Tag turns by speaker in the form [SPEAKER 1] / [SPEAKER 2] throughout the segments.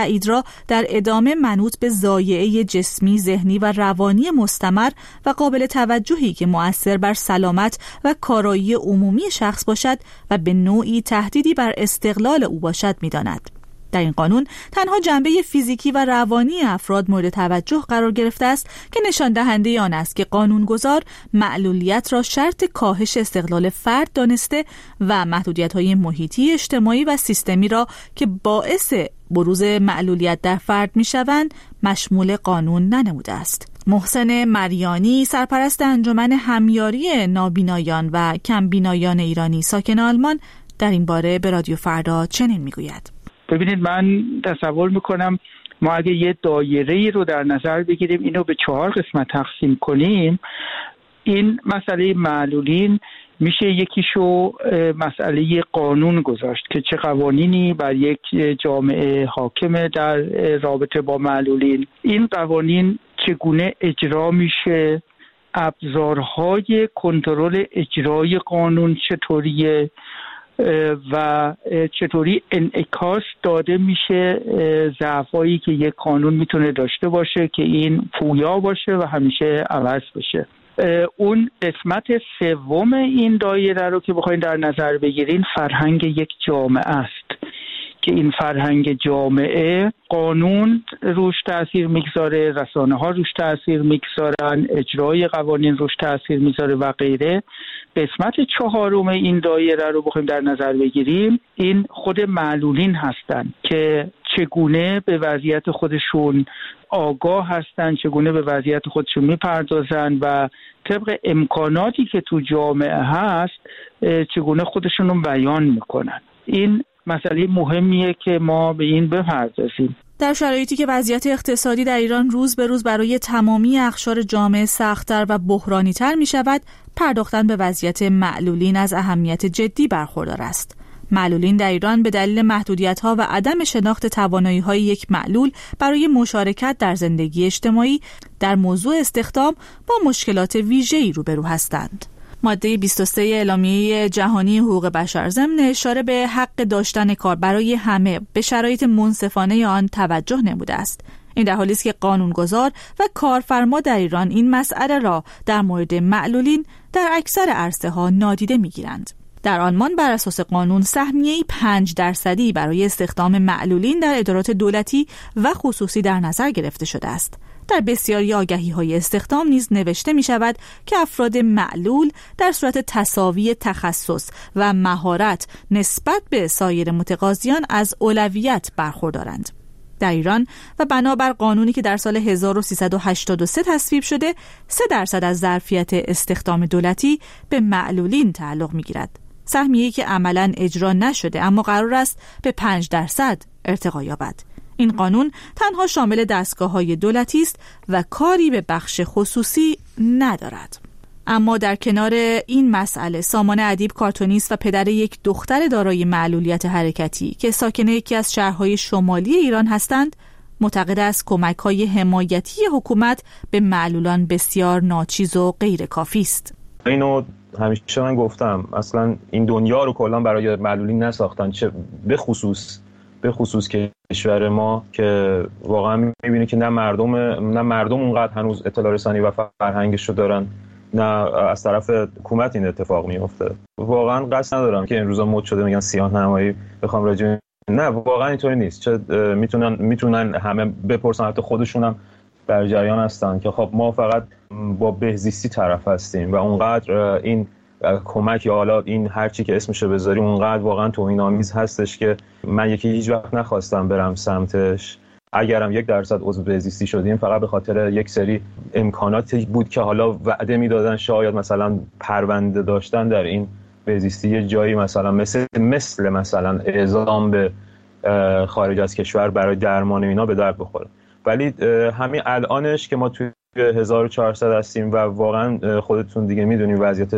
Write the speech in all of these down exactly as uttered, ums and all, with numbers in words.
[SPEAKER 1] تایید را در ادامه منوط به ضایعه جسمی، ذهنی و روانی مستمر و قابل توجهی که مؤثر بر سلامت و کارایی عمومی شخص باشد و به نوعی تهدیدی بر استقلال او باشد می‌داند. در این قانون تنها جنبه فیزیکی و روانی افراد مورد توجه قرار گرفته است که نشان دهنده آن است که قانونگذار معلولیت را شرط کاهش استقلال فرد دانسته و محدودیت‌های محیطی، اجتماعی و سیستمی را که باعث بروز معلولیت در فرد می‌شوند مشمول قانون ننموده است. محسن مریانی، سرپرست انجمن همیاری نابینایان و کمبینایان ایرانی ساکن آلمان، در این باره به رادیو فردا چنین می‌گوید:
[SPEAKER 2] ببینید، من تصور میکنم ما اگه یه دایره‌ای رو در نظر بگیریم، اینو به چهار قسمت تقسیم کنیم، این مسئله معلولین میشه یکیشو مسئله قانون گذاشت که چه قوانینی بر یک جامعه حاکمه در رابطه با معلولین، این قوانین چگونه اجرا میشه، ابزارهای کنترل اجرای قانون چطوریه و چطوری انعکاس داده میشه ضعفایی که یک قانون میتونه داشته باشه که این پویا باشه و همیشه عوض بشه. اون قسمت سوم این دایره رو که بخواید در نظر بگیرین، فرهنگ یک جامعه است که این فرهنگ جامعه قانون روش تأثیر میگذاره، رسانه ها روش تأثیر میگذارن، اجرای قوانین روش تأثیر میگذاره و غیره. قسمت چهارم این دایره رو بخوایم در نظر بگیریم، این خود معلولین هستن که چگونه به وضعیت خودشون آگاه هستن، چگونه به وضعیت خودشون میپردازن و طبق امکاناتی که تو جامعه هست چگونه خودشون رو بیان میکنن. این مسئله مهمیه که ما به این بپردازیم.
[SPEAKER 1] در شرایطی که وضعیت اقتصادی در ایران روز به روز برای تمامی اقشار جامعه سخت‌تر و بحرانی‌تر می‌شود، پرداختن به وضعیت معلولین از اهمیت جدی برخوردار است. معلولین در ایران به دلیل محدودیت‌ها و عدم شناخت توانایی‌های یک معلول برای مشارکت در زندگی اجتماعی در موضوع استخدام با مشکلات ویژه‌ای روبرو هستند. ماده بیست و سه اعلامیه جهانی حقوق بشر ضمن اشاره به حق داشتن کار برای همه به شرایط منصفانه آن توجه نموده است. این در حالی است که قانونگذار و کارفرما در ایران این مسئله را در مورد معلولین در اکثر عرصه‌ها نادیده می‌گیرند. در آلمان بر اساس قانون سهمیه‌ای پنج درصدی برای استخدام معلولین در ادارات دولتی و خصوصی در نظر گرفته شده است. در بسیاری آگهی‌های استخدام نیز نوشته می‌شود که افراد معلول در صورت تساوی تخصص و مهارت نسبت به سایر متقاضیان از اولویت برخوردارند. در ایران و بنابر قانونی که در سال هزار و سیصد و هشتاد و سه تصویب شده، سه درصد از ظرفیت استخدام دولتی به معلولین تعلق می‌گیرد. سهمیه‌ای که عملاً اجرا نشده اما قرار است به پنج درصد ارتقا یابد. این قانون تنها شامل دستگاه‌های دولتی است و کاری به بخش خصوصی ندارد. اما در کنار این مسئله، سامان ادیب، کارتونیست و پدر یک دختر دارای معلولیت حرکتی که ساکن یکی از شهرهای شمالی ایران هستند، معتقد است کمک‌های حمایتی حکومت به معلولان بسیار ناچیز و غیر کافی است.
[SPEAKER 3] اینو همیشه من گفتم، اصلا این دنیا رو کلا برای معلولین نساختن، چه به خصوص به خصوص کشور ما که واقعا می‌بینی که نه مردم نه مردم اونقدر هنوز اطلاع رسانی و فرهنگش رو دارن، نه از طرف حکومت این اتفاق میفته. واقعا قصد ندارم که این روزا مد شده میگن سیاه نمایی بخوام راجع، نه واقعا اینطوری نیست. چه میتونن میتونن همه بپرسن، حتی خودشون هم در جریان هستن که خب ما فقط با بهزیستی طرف هستیم و اونقدر این کمک یا حالا این هر چی که اسمشو بذاری اونقدر واقعا توهین‌آمیز هستش که من یکی هیچ وقت نخواستم برم سمتش. اگرم یک درصد عضو بهزیستی شدیم فقط به خاطر یک سری امکاناتی بود که حالا وعده میدادن، شاید مثلا پرونده داشتن در این بهزیستی یه جایی مثلا مثل مثل مثلا اعزام به خارج از کشور برای درمان اینا به درد بخوره. ولی همین الانش که ما توی هزار و چهارصد هستیم و واقعا خودتون دیگه میدونید وضعیت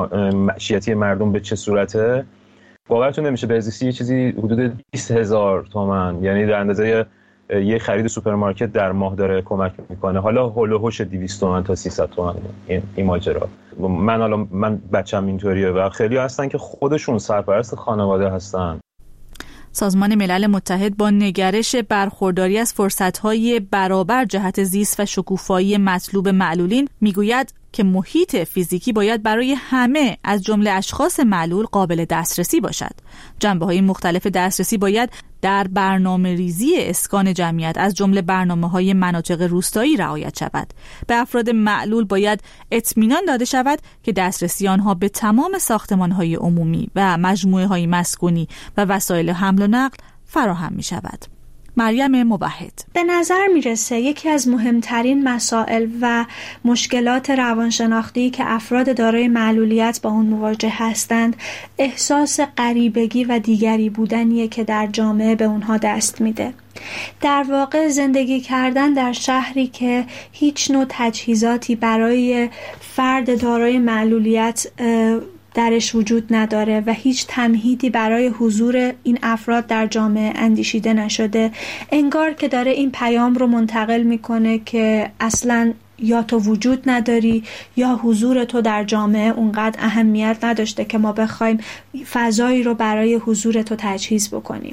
[SPEAKER 3] معیشتی مردم به چه صورته، باورتون نمیشه بهزیستی یه چیزی حدود بیست هزار تومان، یعنی در اندازه یه خرید سوپرمارکت در ماه داره کمک میکنه. حالا هول و هوش دویست تومان تا سیصد تومان این این ماجرا. من حالا من بچه‌م اینطوریه و خیلی هستن که خودشون سرپرست خانواده هستن.
[SPEAKER 1] سازمان ملل متحد با نگرش برخورداری از فرصت‌های برابر جهت زیست و شکوفایی مطلوب معلولین میگوید که محیط فیزیکی باید برای همه از جمله اشخاص معلول قابل دسترسی باشد. جنبه‌های مختلف دسترسی باید در برنامه ریزی اسکان جمعیت از جمله برنامه‌های مناطق روستایی رعایت شود. به افراد معلول باید اطمینان داده شود که دسترسی آنها به تمام ساختمان‌های عمومی و مجموعه‌های مسکونی و وسایل حمل و نقل فراهم می‌شود. مریم موحد:
[SPEAKER 4] به نظر میرسه یکی از مهمترین مسائل و مشکلات روانشناختی که افراد دارای معلولیت با اون مواجه هستند احساس غریبگی و دیگری بودنیه که در جامعه به اونها دست میده. در واقع زندگی کردن در شهری که هیچ نوع تجهیزاتی برای فرد دارای معلولیت درش وجود نداره و هیچ تمهیدی برای حضور این افراد در جامعه اندیشیده نشده، انگار که داره این پیام رو منتقل میکنه که اصلاً یا تو وجود نداری یا حضور تو در جامعه اونقدر اهمیت نداشته که ما بخوایم فضایی رو برای حضور تو تجهیز بکنیم.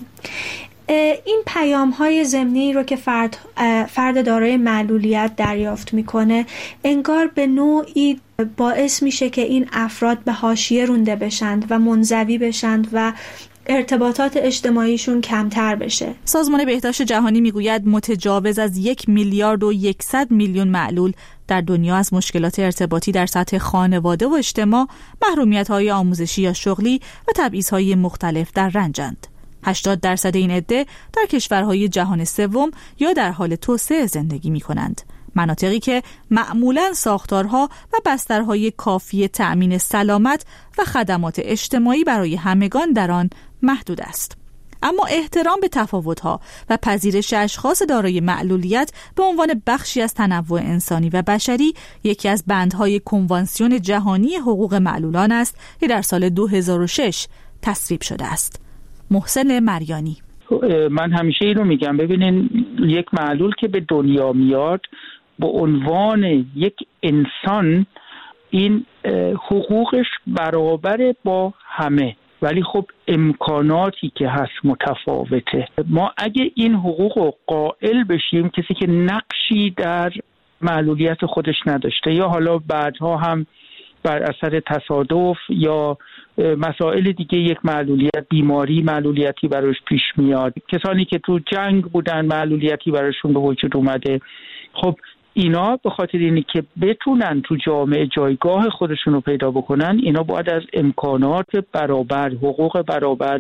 [SPEAKER 4] این پیام های ضمنی رو که فرد, فرد دارای معلولیت دریافت میکنه انگار به نوعی باعث میشه که این افراد به حاشیه رونده بشند و منزوی بشند و ارتباطات اجتماعیشون کمتر بشه.
[SPEAKER 1] سازمان بهداشت جهانی میگوید متجاوز از یک میلیارد و یکصد میلیون معلول در دنیا از مشکلات ارتباطی در سطح خانواده و اجتماع، محرومیت‌های آموزشی یا شغلی و تبعیض‌های مختلف در رنجند. هشتاد درصد این عده در کشورهای جهان سوم یا در حال توسعه زندگی می کنند. مناطقی که معمولاً ساختارها و بسترهای کافی تأمین سلامت و خدمات اجتماعی برای همگان در آن محدود است. اما احترام به تفاوت‌ها و پذیرش اشخاص دارای معلولیت به عنوان بخشی از تنوع انسانی و بشری یکی از بندهای کنوانسیون جهانی حقوق معلولان است که در سال دو هزار و شش تصویب شده است. محسن مریانی:
[SPEAKER 2] من همیشه اینو میگم، ببینین یک معلول که به دنیا میاد به عنوان یک انسان این حقوقش برابر با همه، ولی خب امکاناتی که هست متفاوته. ما اگه این حقوق رو قائل بشیم، کسی که نقشی در معلولیت خودش نداشته یا حالا بعدها هم بر اثر تصادف یا مسائل دیگه یک معلولیت، بیماری معلولیتی براش پیش میاد، کسانی که تو جنگ بودن معلولیتی براشون به وجود اومده، خب اینا به خاطر اینی که بتونن تو جامعه جایگاه خودشون رو پیدا بکنن، اینا باید از امکانات برابر، حقوق برابر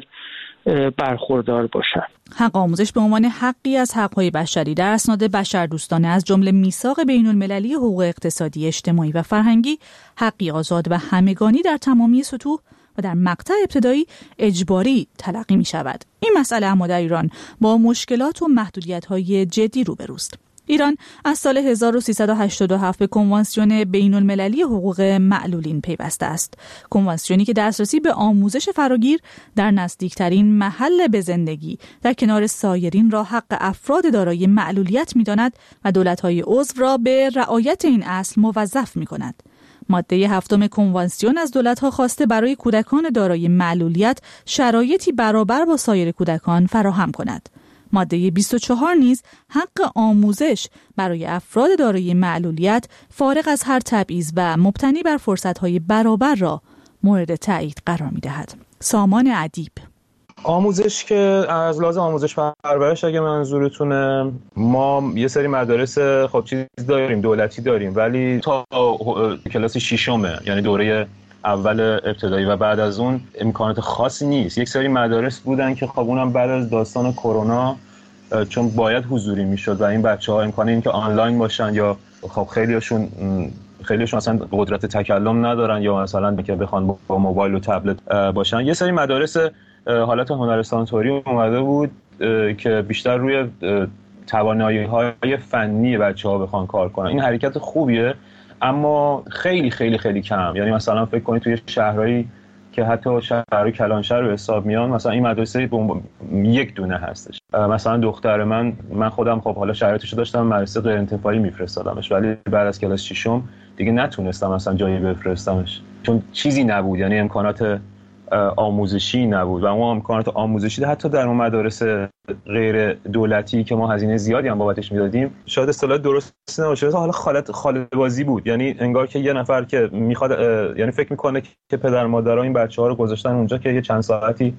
[SPEAKER 2] برخوردار باشن.
[SPEAKER 1] حق آموزش به عنوان حقی از حق‌های بشری در اسناد بشردوستانه از جمله میثاق بین‌المللی حقوق اقتصادی، اجتماعی و فرهنگی، حقی آزاد و همگانی در تمامی سطوح و در مقطع ابتدایی اجباری تلقی می شود. این مسئله اما در ایران با مشکلات و محدودیت‌های جدی روبروست. ایران از سال هزار و سیصد و هشتاد و هفت به کنوانسیون بین‌المللی حقوق معلولین پیوسته است. کنوانسیونی که دسترسی به آموزش فراگیر در نزدیکترین محل به زندگی در کنار سایرین را حق افراد دارای معلولیت می‌داند و دولت‌های عضو را به رعایت این اصل موظف می‌کند. ماده هفتم کنوانسیون از دولت‌ها خواسته برای کودکان دارای معلولیت شرایطی برابر با سایر کودکان فراهم کند. ماده بیست و چهار نیز حق آموزش برای افراد دارای معلولیت فارغ از هر تبعیض و مبتنی بر فرصت‌های برابر را مورد تایید قرار می‌دهد. سامان ادیب:
[SPEAKER 3] آموزش که از لحاظ آموزش پرورش اگه منظورتونه، ما یه سری مدارس خب چیز داریم، دولتی داریم، ولی تا کلاس ششمه، یعنی دوره اول ابتدایی و بعد از اون امکانات خاصی نیست. یک سری مدارس بودن که خب اونم بعد از داستان کرونا چون باید حضوری میشد و این بچه‌ها امکان این که آنلاین باشن یا خب خیلیشون خیلیشون اصلا قدرت تکلم ندارن یا مثلا که بخوان با موبایل و تبلت باشن، یه سری مدارس حالت هنرستان طوری اومده بود که بیشتر روی توانایی‌های فنی بچه‌ها بخوان کار کنن. این حرکت خوبیه اما خیلی خیلی خیلی کم. یعنی مثلا فکر کنید توی شهرهایی که حتی شهرهای کلانشهر رو حساب میان، مثلا این مدرسه یک دونه هستش. مثلا دختر من من خودم خب حالا شرایطش رو داشتم، مدرسه غیر انتفاعی میفرستادمش، ولی بعد از کلاس ششم دیگه نتونستم مثلا جایی بفرستمش چون چیزی نبود، یعنی امکانات آموزشی نبود و اون امکانات آموزشی حتی در اون مدارس غیر دولتی که ما هزینه زیادی هم بابتش میدادیم شاید اصطلاح درست نباشه، حالا خالت خاله بازی بود. یعنی انگار که یه نفر که میخواد یعنی فکر میکنه که پدر مادرها این بچه‌ها رو گذاشتن اونجا که یه چند ساعتی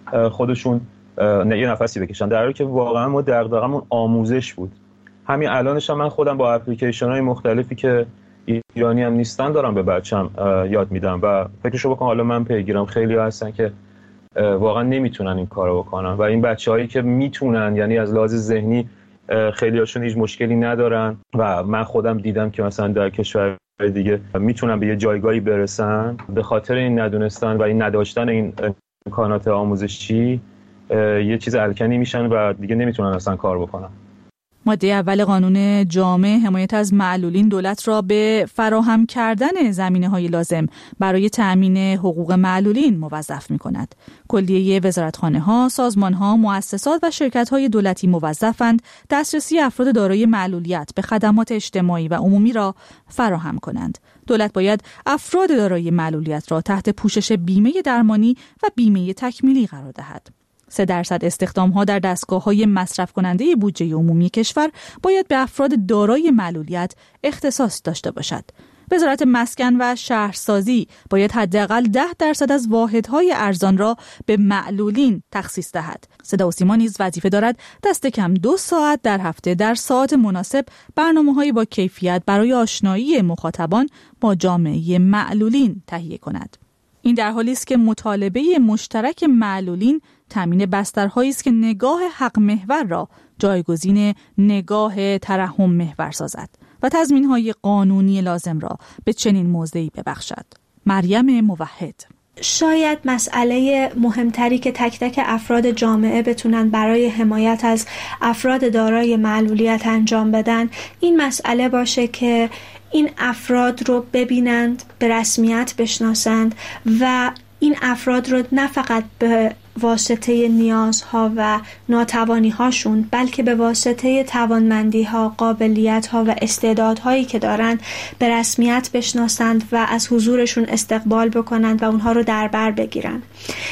[SPEAKER 3] خودشون نه یه نفسی بکشن، در حالی که واقعا ما دغدغمون آموزش بود. همین الانش هم من خودم با اپلیکیشن‌های مختلفی که ایرانی هم نیستن دارم به بچه‌م یاد میدم و فکرشو بکن حالا من پیگیرم خیلی هستن که واقعا نمیتونن این کارو بکنن و این بچه‌هایی که میتونن یعنی از لحاظ ذهنی خیلی هاشون هیچ مشکلی ندارن و من خودم دیدم که مثلا در کشور دیگه میتونن به یه جایگاهی برسن به خاطر این ندونستن و این نداشتن این امکانات آموزشی یه چیز الکنی میشن و دیگه نمیتونن اصلا کار بکنن.
[SPEAKER 1] ماده اول قانون جامع حمایت از معلولین دولت را به فراهم کردن زمینه‌های لازم برای تأمین حقوق معلولین موظف می‌کند. کلیه وزارتخانه‌ها، سازمان‌ها، مؤسسات و شرکت‌های دولتی موظفند دسترسی افراد دارای معلولیت به خدمات اجتماعی و عمومی را فراهم کنند. دولت باید افراد دارای معلولیت را تحت پوشش بیمه درمانی و بیمه تکمیلی قرار دهد. سه درصد استخدام‌ها در دستگاه‌های مصرف کننده بودجه عمومی کشور باید به افراد دارای معلولیت اختصاص داشته باشد. وزارت مسکن و شهرسازی باید حداقل ده درصد از واحدهای ارزان را به معلولین تخصیص دهد. صدا و سیما نیز وظیفه دارد دست کم دو ساعت در هفته در ساعت مناسب برنامه‌های با کیفیت برای آشنایی مخاطبان با جامعه معلولین تهیه کند. این در حالی است که مطالبه مشترک معلولین تامین بسترهایی است که نگاه حق محور را جایگزین نگاه ترحم محور سازد و تضمین‌های قانونی لازم را به چنین موضعی ببخشد. مریم موحد.
[SPEAKER 4] شاید مسئله مهمتری که تک تک افراد جامعه بتونن برای حمایت از افراد دارای معلولیت انجام بدن این مسئله باشه که این افراد رو ببینند، به رسمیت بشناسند و این افراد رو نه فقط به واسطه نیازها و ناتوانی‌هاشون بلکه به واسطه توانمندی‌ها، قابلیت‌ها و استعدادهایی که دارند به رسمیت بشناسند و از حضورشون استقبال بکنند و اونها رو در بر بگیرند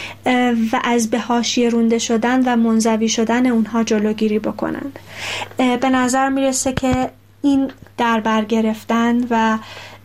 [SPEAKER 4] و از به حاشیه رانده شدن و منزوی شدن اونها جلوگیری بکنند. به نظر میرسه که این در بر گرفتن و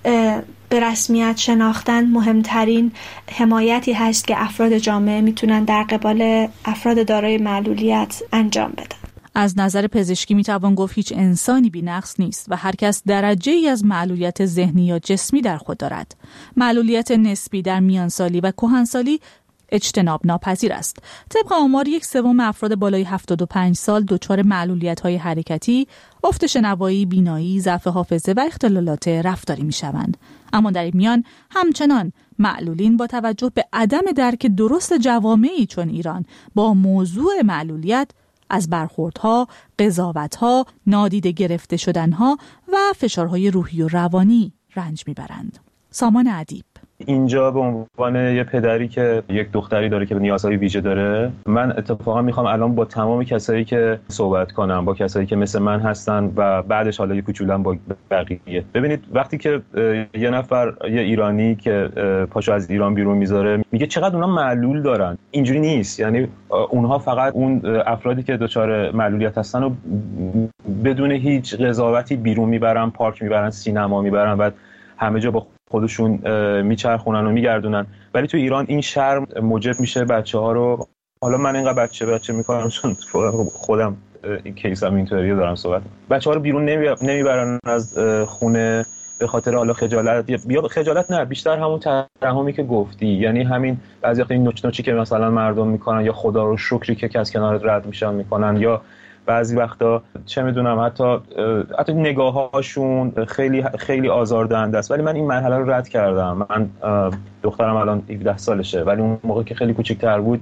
[SPEAKER 4] به رسمیت شناختن مهمترین حمایتی هست که افراد جامعه میتونن در قبال افراد دارای معلولیت انجام بدن.
[SPEAKER 1] از نظر پزشکی میتوان گفت هیچ انسانی بی‌نقص نیست و هر کس درجه‌ای از معلولیت ذهنی یا جسمی در خود دارد. معلولیت نسبی در میانسالی و کهنسالی اجتناب ناپذیر است. طبق آمار یک سوم افراد بالای هفتاد و پنج سال دچار معلولیت‌های حرکتی، افت شنوایی، بینایی، ضعف حافظه و اختلالات رفتاری می‌شوند. اما در این میان همچنان معلولین با توجه به عدم درک درست جوامعی چون ایران با موضوع معلولیت از برخوردها، قضاوت‌ها، نادیده گرفته شدنها و فشارهای روحی و روانی رنج می‌برند. سامان ادیب.
[SPEAKER 3] اینجا به عنوان یه پدری که یک دختری داره که نیازهای ویژه داره، من اتفاقا میخوام الان با تمام کسایی که صحبت کنم، با کسایی که مثل من هستن و بعدش حالا یه کوچولم با بقیه. ببینید وقتی که یه نفر یه ایرانی که پاشو از ایران بیرون میذاره میگه چقدر اونا معلول دارن، اینجوری نیست. یعنی اونها فقط اون افرادی که دچار معلولیت هستن رو بدون هیچ قضاوتی بیرون میبرن، پارک میبرن، سینما میبرن و همه جا با خودشون میچرخونن و میگردونن. ولی تو ایران این شرم موجب میشه بچه‌ها رو، حالا من اینقدر بچه بچه میکنم چون خودم این کیسم اینطوریه دارم صحبت، بچه‌ها رو بیرون نمیبرن از خونه به خاطر حالا خجالت، یا خجالت نه، بیشتر همون ترحمی که گفتی، یعنی همین بعضی وقتا این نوچ نوچی که مثلا مردم میکنن یا خدا رو شکری که از کنارت رد میشن میکنن، یا بعضی وقتا چه میدونم حتی حتی نگاه‌هاشون خیلی خیلی آزاردهنده است. ولی من این مرحله رو رد کردم. من دخترم الان هفده سالشه، ولی اون موقع که خیلی کوچکتر بود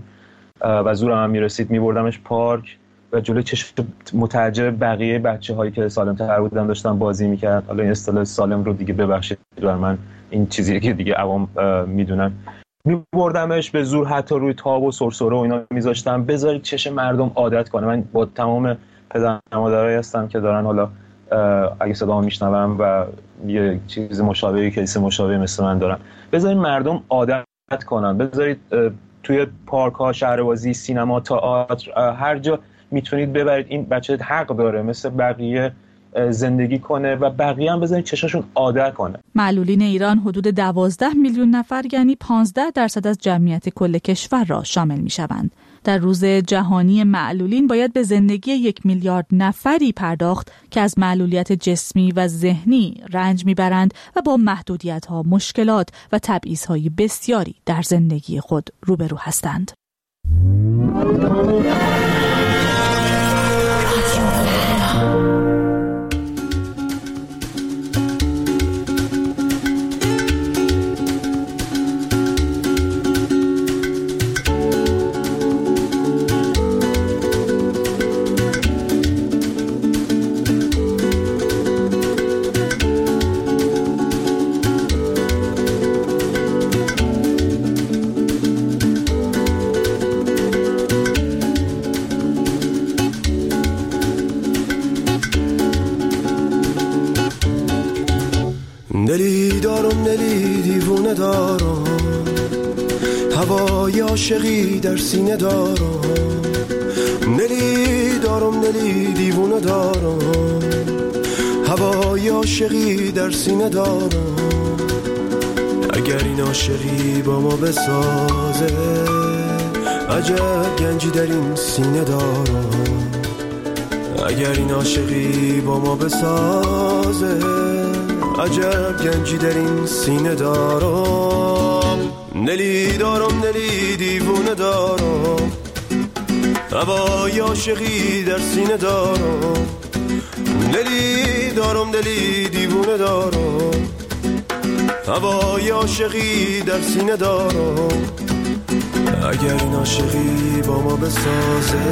[SPEAKER 3] و زورم هم میرسید میبردمش پارک و جلوی چشم متعجب بقیه بچه‌هایی که سالم‌تر بودن داشتن بازی می‌کردن. حالا این اصطلاح سالم رو دیگه ببخشید بر من، این چیزی که دیگه عوام میدونن. میبردمش به زور، حتی روی تاب و سرسره و اینا میذاشتم بذارید چشم مردم عادت کنه. من با تمام پدر مادرایی هستم که دارن حالا اگه صدامو میشنوم و یه چیز مشابهی، کیس مشابه مثل من دارن، بذارید مردم عادت کنن. بذارید توی پارک ها، شهربازی، سینما، تئاتر، هر جا میتونید ببرید. این بچه حق داره مثل بقیه زندگی کنه و بقیه هم بذارید چشاشون عادت کنه.
[SPEAKER 1] معلولین ایران حدود دوازده میلیون نفر، یعنی پانزده درصد از جمعیت کل کشور را شامل میشوند. در روز جهانی معلولین باید به زندگی یک میلیارد نفری پرداخت که از معلولیت جسمی و ذهنی رنج میبرند و با محدودیت‌ها، مشکلات و تبعیض‌های بسیاری در زندگی خود روبرو هستند.
[SPEAKER 5] دلی دارم دلی دیوونه دارم، هوای عاشقی در سینه دارم. دلی دارم دلی دیوونه دارم، هوای عاشقی در سینه دارم. اگر این عاشقی با ما بسازه، عجب گنجی در این سینه دارم. اگر این عاشقی با ما بسازه، عجب گنجی در این سینه دارم. دلی دارم دلی دیوونه دارم، هوای عاشقی در سینه دارم. دلی دارم دلی دیوونه دارم، هوای عاشقی در سینه دارم. اگر این عاشقی با ما بسازه،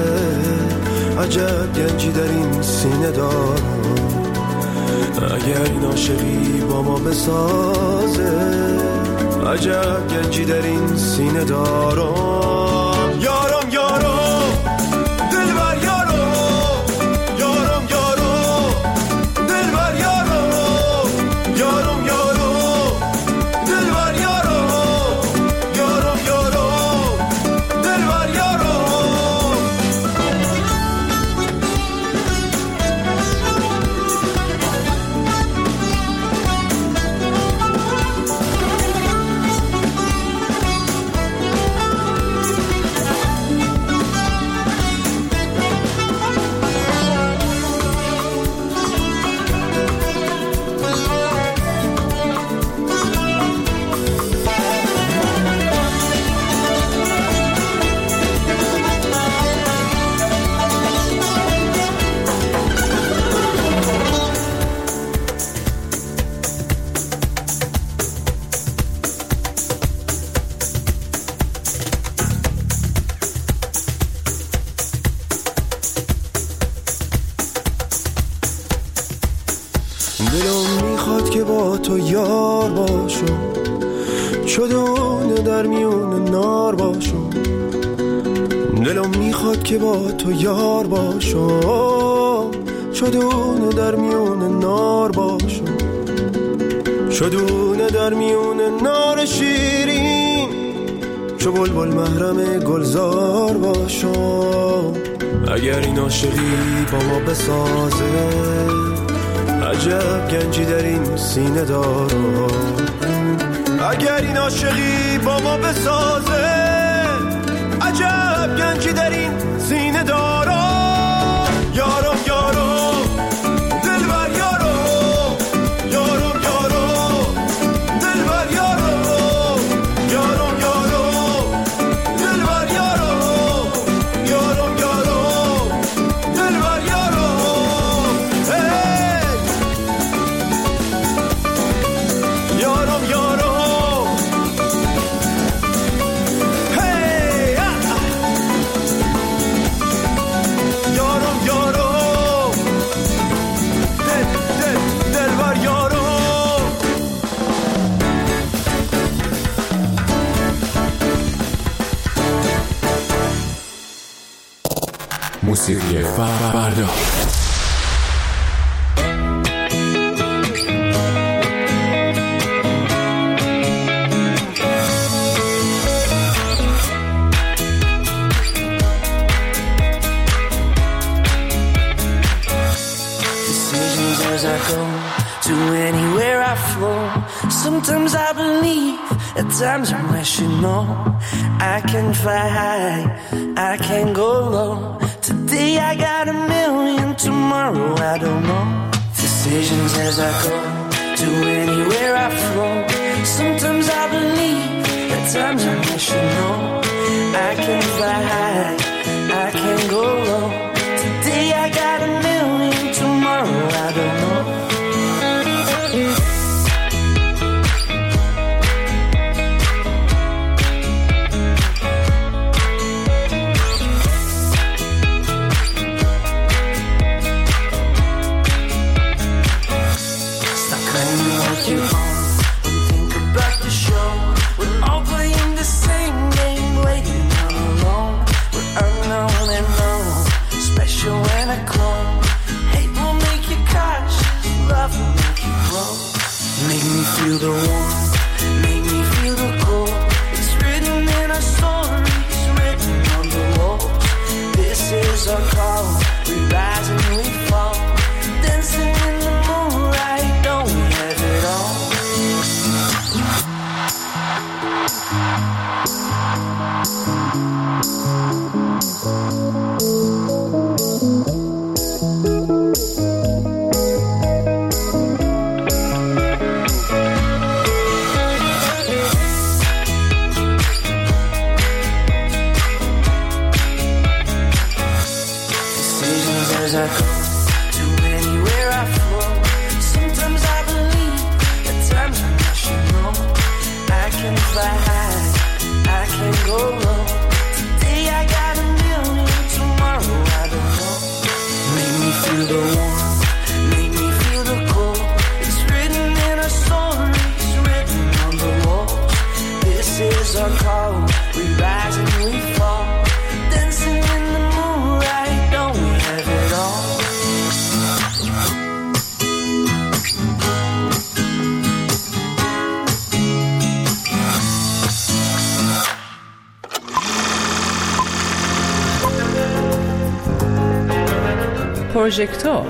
[SPEAKER 5] عجب گنجی در این سینه دارم. اگر این عاشقی با ما بسازه، عجب گنجی در این سینه دارم. یارم یارم دلبر یارم، یارم یارم دلبر یارم، یارم یارم دلبر یارم، یارم یارم دلبر یارم. دلم میخواد که با تو یار باشم، چدونه در میون نار باشم. دلم میخواد که با تو یار باشم، چدونه در میون نار باشم. چدونه در میون نار شیرین، چو بلبل محرم گلزار باشم. اگر این عاشقی با ما بسازه، عجب گنجی در این سینه دارم. اگر این عاشقی با ما بسازه، عجب گنجی در این سینه دارم. یارم یارم دلبر یارم، یارم یارم دلبر یارم، یارم یارم دلبر یارم، یارم یارم دلبر یارم. یارم یارم هی یارم یارم دل دل دلبر یارم.
[SPEAKER 6] موسیقی فردا.
[SPEAKER 7] as I go, to anywhere I flow. Sometimes I believe, at times I wish you know. I can fly high, I can go low. Today I got a million, tomorrow I don't know. Decisions as I go, to anywhere I flow. Sometimes I believe, at times I wish you know. I can fly high, I can go low. Today I got a million, tomorrow I don't know. Feel the warmth, make me feel the cold. It's written in our stories, written on the walls. This is our call, we rise and we fall. Dancing in the moonlight, don't we have it all? As I go, to anywhere I flow. Sometimes I believe, at times I wish you know. I can fly high, I can go low. Today I got a million, tomorrow I don't know. Make me feel the warmth, make me feel the cold. It's written in our stories, written on the walls. This is our call, we rise and we fall. Dancing in the moonlight, don't we have it all?
[SPEAKER 8] پروژکتور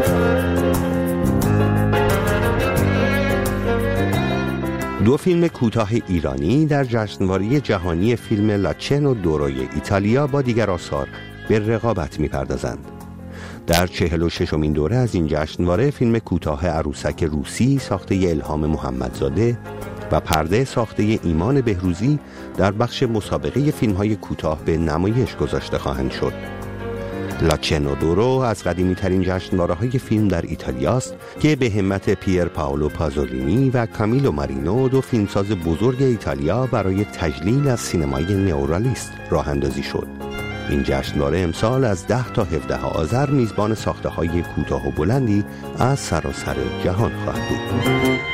[SPEAKER 9] دو فیلم کوتاه ایرانی در جشنواره جهانی فیلم لاچنو دوروی ایتالیا با دیگر آثار به رقابت می‌پردازند. در چهل و ششمین دوره از این جشنواره فیلم کوتاه عروسک روسی ساخته الهام محمدزاده و پرده ساخته ایمان بهروزی در بخش مسابقه فیلم‌های کوتاه به نمایش گذاشته خواهند شد. لاچنو دورو از قدیمی ترین جشنواره‌های فیلم در ایتالیا است که به همت پیر پائولو پازولینی و کامیلو مارینو، دو فیلمساز بزرگ ایتالیا، برای تجلیل از سینمای نئورالیست راه اندازی شد. این جشنواره امسال از ده تا هفدهم آذر میزبان ساخته‌های کوتاه و بلندی از سراسر جهان خواهد بود.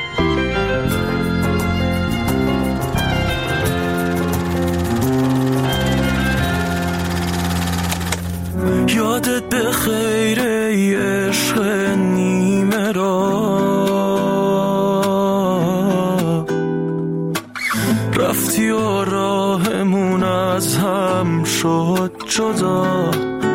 [SPEAKER 5] یادت به خیر ای عشق نیمه را، رفتی و راهمون از هم شد جدا،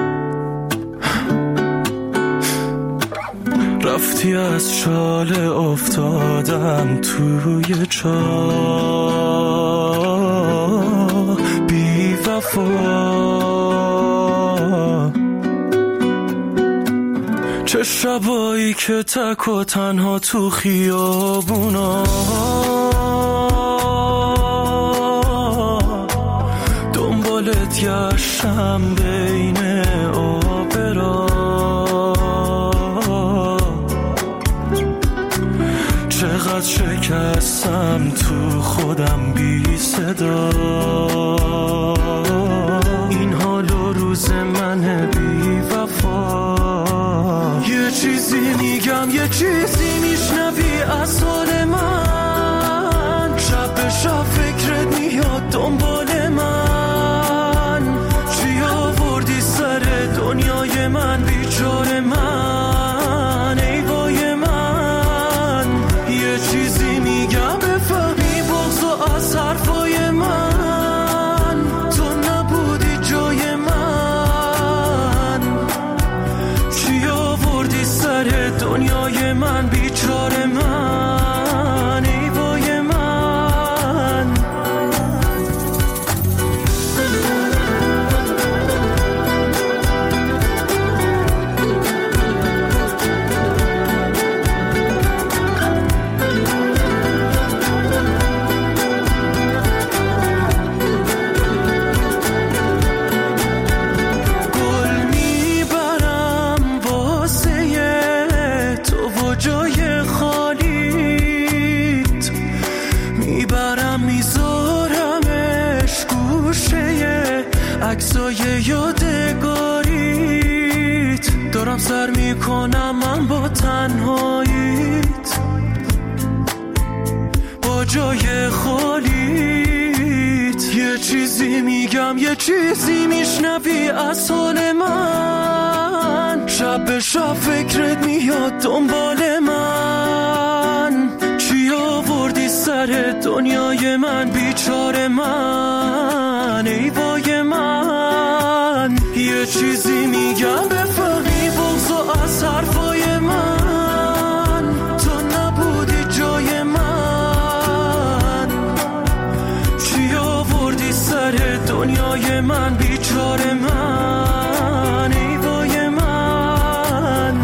[SPEAKER 5] رفتی از شاله افتادم توی چاه بی وفا. چه شبایی که تک و تنها تو خیابونا، دنبالت گشتم بین آبرا، چقدر شکستم تو خودم بی صدا. این حال و روز من بی وفا. یه چیزی میگم یه چیزی میشنوی از حال من، شب به شب فکرت میاد دنبال من. چی آوردی سر دنیای من بیچاره من، ای وای من. یه چیزی میگم بفهمی بغض و از حرفای من، تو نبودی جای من. چی آوردی سر دنیای دنیای من بیچاره من ای وای من. عکسای یادگاریت دارم سر میکنم من با تنهاییت، با جای خالیت. یه چیزی میگم یه چیزی میشنوی از حال من، شب به شب فکرت میاد دنبال من. چی آوردی سر دنیای من بیچاره من ای وای من. یه چیزی میگم بفهمی بغض از حرفای من، تو نبودی جای من. چی آوردی سر دنیای من بیچاره من ای وای من.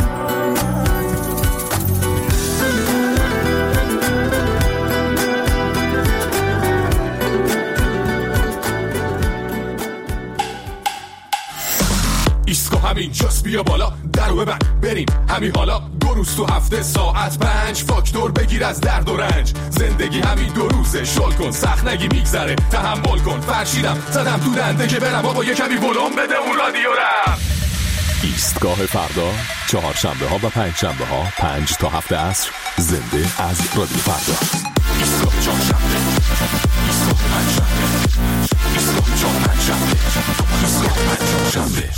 [SPEAKER 6] ایسکو همین جاست بیا بالا درو ببند بریم همین حالا. دو روز تو هفته ساعت پنج فاکتور بگیر از درد و رنج. زندگی همین دو روزه شل کن سخت نگی میگذره تحمل کن. فرشیدم زدم تو دنده که برم بابا یه کمی ولوم بده اون رادیو رم.
[SPEAKER 10] ایستگاه فردا چهارشنبه ها و پنج شنبه ها پنج تا هفت عصر زنده از رادیو فردا. ایستگاه چهارشنبه ایستگاه پنج شنبه ایستگاه چهار پنج شنبه ایستگاه پنج شنبه.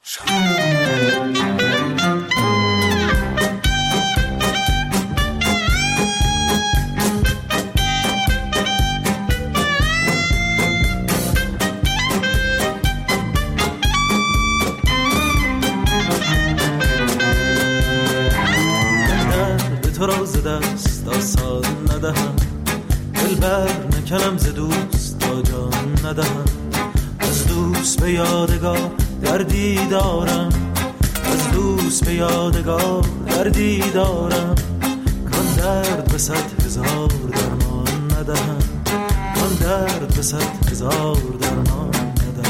[SPEAKER 5] تو را ز دست آسان ندهم، دل بر نکنم ز دوست تا جان ندهم. از دوست به یادگار دردی دارم، از دوست به یادگار دردی دارم. کان درد به صد هزار درمان ندهم، کان درد به صد هزار درمان ندهم.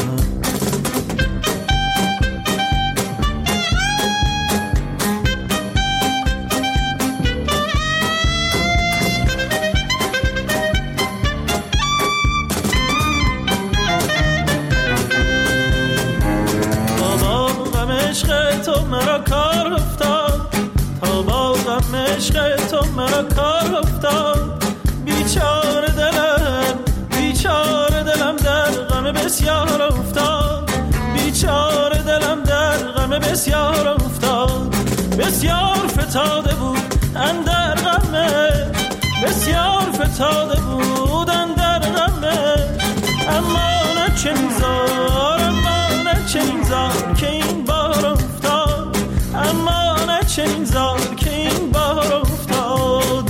[SPEAKER 5] تو مرا کار افتاد، تا با غم عشق تو مرا کار افتاد. بیچاره دلم بیچاره دلم در غم بسیار افتاد، بیچاره دلم در غم بسیار افتاد. بسیار فتاده بود اندر غمه، بسیار فتاده بود اندر غمه. اما نه چنین زار اما نه چنین زار که این بار افتاد، اما نه چنین زار که این بار افتاد.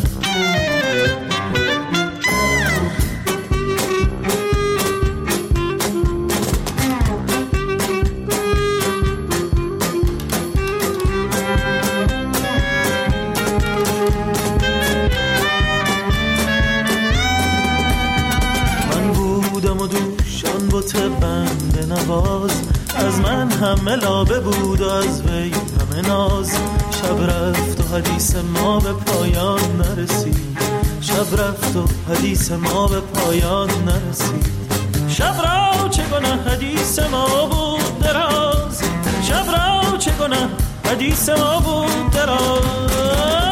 [SPEAKER 5] من بودم و دوشان بوت بنده نواز، از من همه لابه بود و از وی همه ناز. شب رفت و حدیث ما به پایان نرسید، شب رفت و حدیث ما به پایان نرسید. شب را چه گناه حدیث ما بود دراز، شب را چه گناه حدیث ما بود دراز.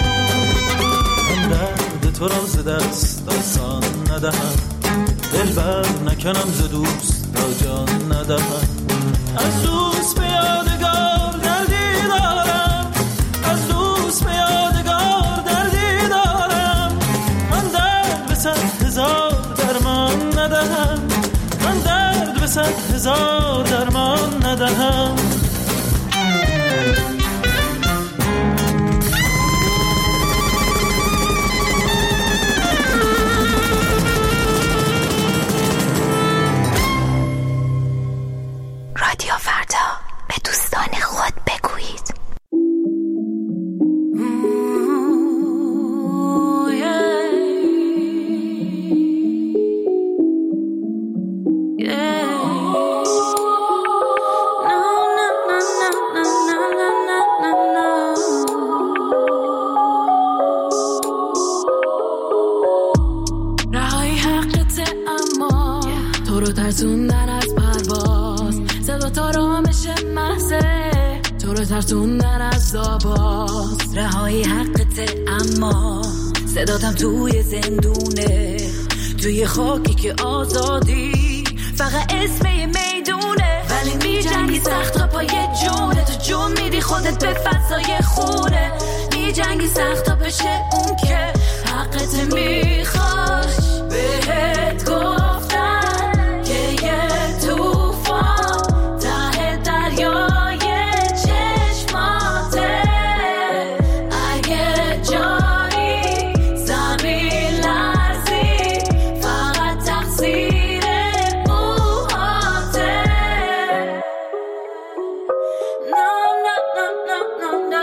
[SPEAKER 5] تو را ز دست آسان ندهم، دل بر
[SPEAKER 11] سر نکنم ز دوست را جان ندهم. از دوست به یادگار دردی دارم، از دوست به یادگار دردی دارم. من درد به صد هزار درمان ندهم، من درد به صد هزار درمان ندهم.
[SPEAKER 12] رادیو فردا، به دوستان خود بگویید.
[SPEAKER 13] رهایی حقته اما تو رو ترسوندن از پرواز، صدا تا رامش محضه تو رو ترسوندن از آواز. رهایی حقته اما صداتم توی زندونه، توی خاکی که آزادی فقط اسم یه میدونه. ولی می جنگی سخت تا پای جونه، تو جون میدی خودت به فضای خونه. می جنگی سخت تا بشه اون که حقت میخواش. بهت گفتن که یه توفان ته دریای چشماته. اگه جایی زمین لرزی فقط تقصیر موهاته. No, no, no, no, no,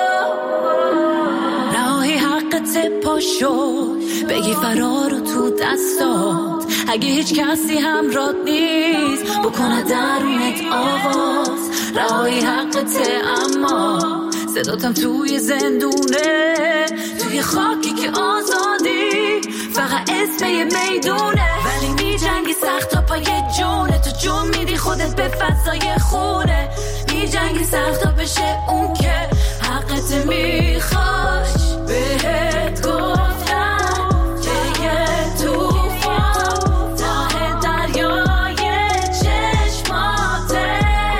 [SPEAKER 13] no. رهایی حقت پاشو بگی فرار رو تو دستات. اگه هیچ کسی همراهت نیست بکنه درونت آواز. رهایی حقته اما صداتم توی زندونه، توی خاکی که آزادی فقط اسم یه میدونه. ولی می جنگی سخت تا پای جونه، تو جون میدی خودت به فضای خونه. می جنگی سخت تا بشه اون که حقت میخواش. بهت گفتم که یه توفان ته دریای چشماته.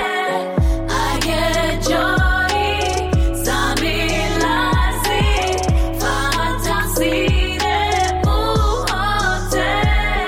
[SPEAKER 13] اگه جایی زمین لرزی فقط تقصیر موهاته.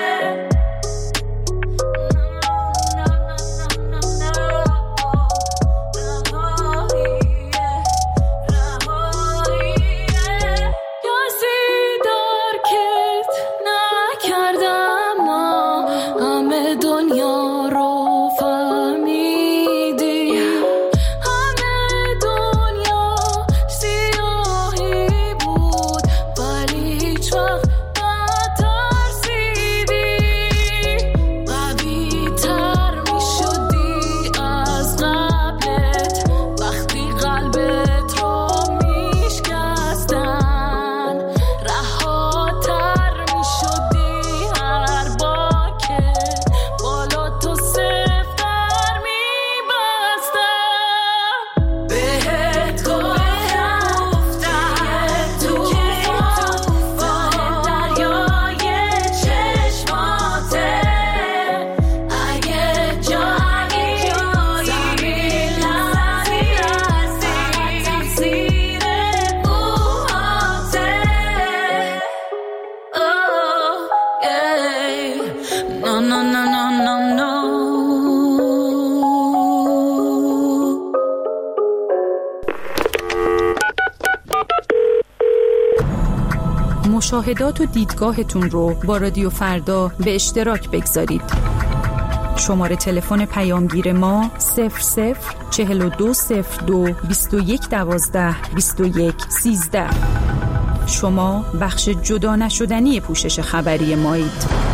[SPEAKER 1] مشاهدات و دیدگاهتون رو با رادیو فردا به اشتراک بگذارید. شماره تلفن پیامگیر ما صفر صفر چهل و دو صفر دو بیست و یک دوازده بیست و یک سیزده. شما بخش جدا نشدنی پوشش خبری مایید.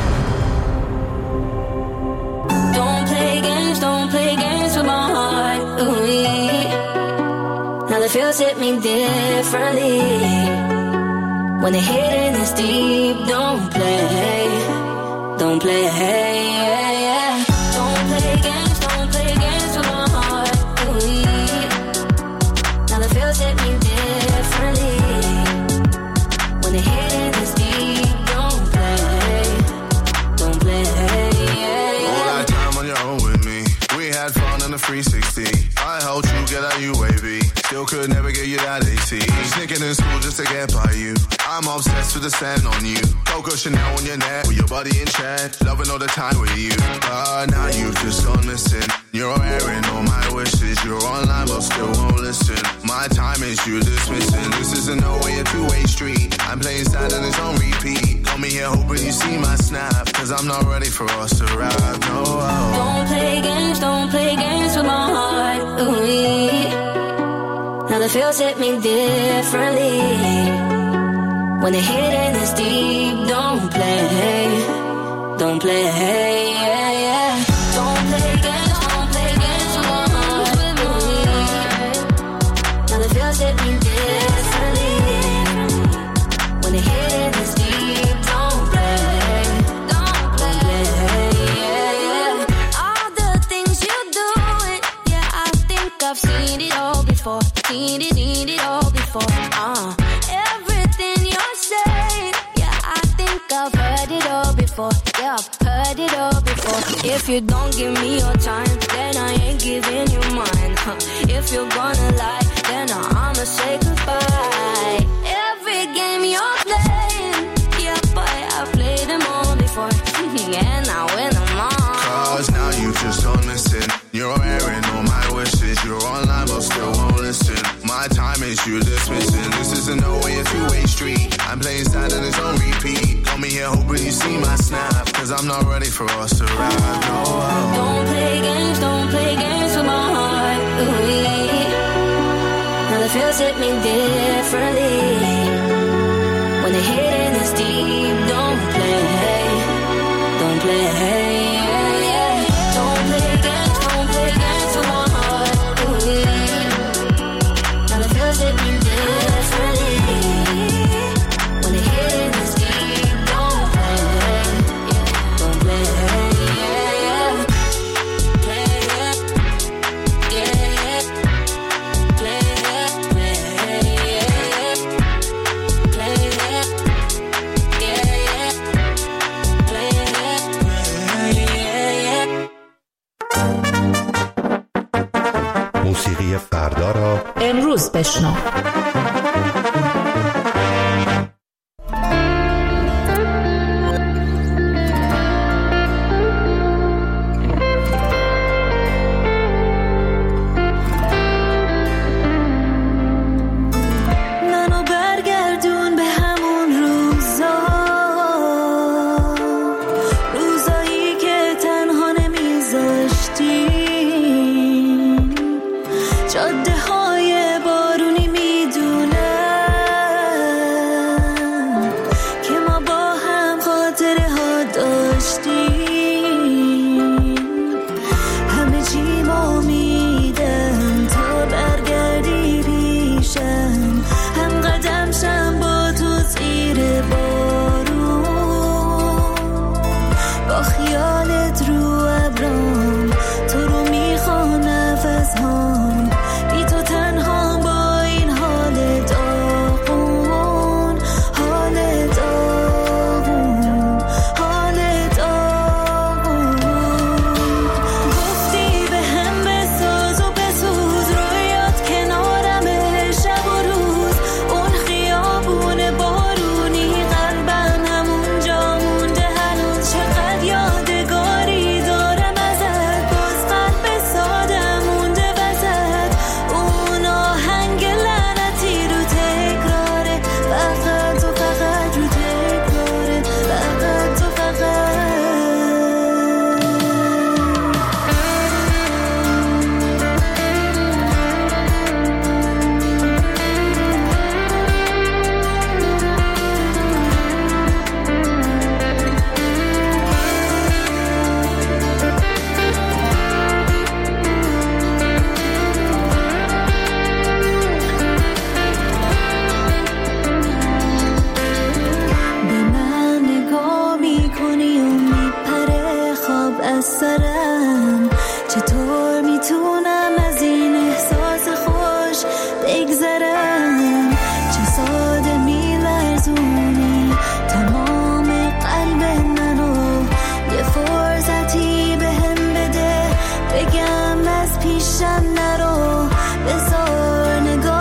[SPEAKER 14] When the hidden is deep, don't play, don't play, hey, yeah, yeah. Don't play games, don't play games with my heart. Ooh, now the feels hit me differently. When the hidden is deep, don't play, don't play, hey.
[SPEAKER 15] still could never get you that A C. Sneaking in school just to get by you. I'm obsessed with the scent on you. Coco Chanel on your neck with your body in check. Loving all the time with you. But now you've just gone missing. You're airing all my wishes. You're online but still won't listen. My time is you dismissing. This isn't no way a two-way street. I'm playing sad and it's on repeat. Call me here hoping you see my snap. Cause I'm not ready for us to ride. No.
[SPEAKER 14] Don't play games, don't play games with my heart. Ooh-wee. Now the feels hit me differently. When the hitting is deep, don't play, don't play, yeah, yeah. Don't play games, don't play games with my heart. Now the feels hit me differently. When the hitting is deep, don't play, don't play, yeah, yeah. All the things you do, it, yeah, I think I've seen it all before, seen it, seen it all before, uh. Everything you're saying, yeah, I think I've heard it all before, yeah, I've heard it all before. If you don't give me your time, then I ain't giving you mine, huh. If you're gonna lie, then I'ma say goodbye. Every game you're playing, yeah, boy, I've played them all before, and I win them all.
[SPEAKER 15] Cause now you've just gone missing. You're airing all my wishes. You're online but still won't listen. My time is you dismissing. This isn't no way a two-way street. I'm playing sad and it's on repeat. Call me here hoping you see my snap. Cause I'm not ready for us to ride. No.
[SPEAKER 14] Don't play games, don't play games with my heart. Ooh-wee. Now the feels hit me differently. When the hitting is deep, don't play, don't play, yeah, yeah. Don't play games, don't play games with my heart. Ooh-wee. Now the feels hit me differently. When the hitting is deep, don't play, don't play, yeah, yeah. Play it, yeah, yeah. Play it, play it, play it, yeah, yeah. Play it, yeah, yeah.
[SPEAKER 9] موسیقی فردا را
[SPEAKER 8] امروز بشنو.
[SPEAKER 11] منو برگردون به همون روزا، روزایی که تنها نمیذاشتی، جاده های بارونی میدونم که ما با هم خاطره ها داشتیم. همه چی ما میدم تا برگردی پیشم، هم قدم شم با تو زیر بارون، با خیالت رو ابرام تو رو میخوام نفس هام، بی تو تنها با این حال داغون، حال داغون، حال داغون. گفتی به هم بساز و بسوز، رویات کنارمه شب و روز، اون خیابون بارونی قلبم همونجا مونده هنوز. چقدر یادگاری دارم ازت، باز قلب سادم مونده وسط، اون آهنگ لعنتی رو تکراره، فقط و فقط رو تکراره، فقط و فقط. به من نگاه میکنی و میپره خواب از سرم، چطور میتونم از این احساس خوش بگذرم؟ چه ساده میلرزونی تمام قلب منو، یه فرصتی به هم بده بگم از پیشم نرو، بذار نگاه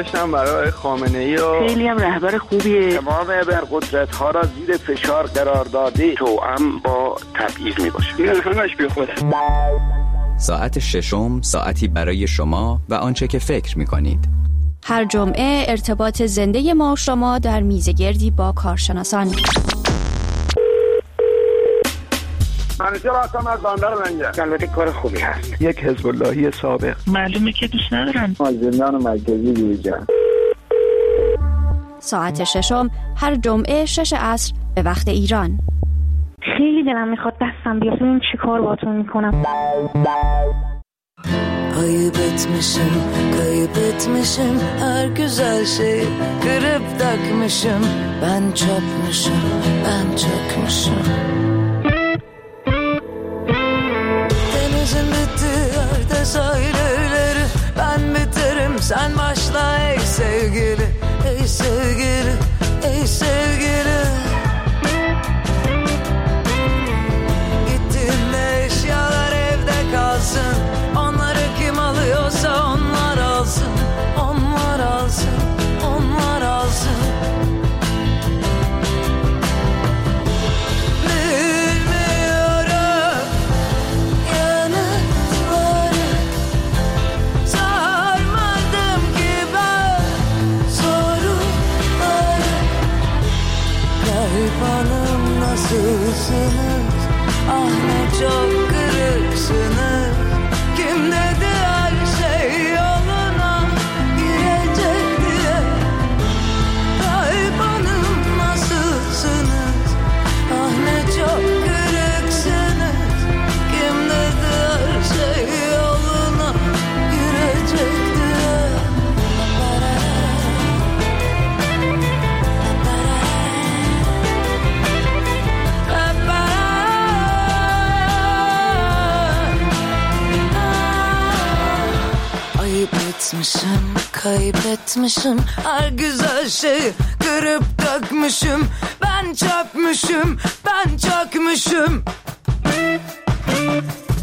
[SPEAKER 16] داشتم برای خامنه‌ای و
[SPEAKER 17] خیلی هم رهبر خوبیه.
[SPEAKER 16] تمام ابرقدرت ها را زیر فشار قرار داده، توأم با تبعیض میباشه. این همش بی خوده.
[SPEAKER 18] ساعت ششم، ساعتی برای شما و آنچه که فکر میکنید.
[SPEAKER 19] هر جمعه ارتباط زنده ما و شما در میزگردی با کارشناسان.
[SPEAKER 16] منیجر هستم از بندر منجر. البته کار خوبی هست. یک حزب اللهی سابق.
[SPEAKER 17] معلومه که دوست ندارن.
[SPEAKER 16] مازندران مرکزی گویجان.
[SPEAKER 19] ساعت ششم هر جمعه شش عصر به وقت ایران.
[SPEAKER 17] خیلی دلم میخواد دستم بیاد ببینم چی کار باهاتون میکنم.
[SPEAKER 7] Kaybet misin, kaybet misin her güzel şey kırıp takmışım. Ben çökmüşüm, ben çökmüşüm. Denizin bittiği yerde sahilleri ben biterim, sen başla ey sevgili, ey sevgili, ey sevgili. Gittiğinde eşyalar evde kalsın. Alıyorsa onlar alsın, onlar alsın, onlar alsın. Bilmiyorum yanıtları, sarmadım ki ben soruları. Kayıp hanım nasılsınız, ah ne çok kırıksınız. Kim dedi her şey yoluna girecek diye. Kayıp hanım nasılsınız, ah ne çok kırıksınız. Kim dedi her şey yoluna girecek diye. Kaybetmişim, kaybetmişim her güzel şeyi kırıp dökmüşüm. Ben çökmüşüm, ben çökmüşüm.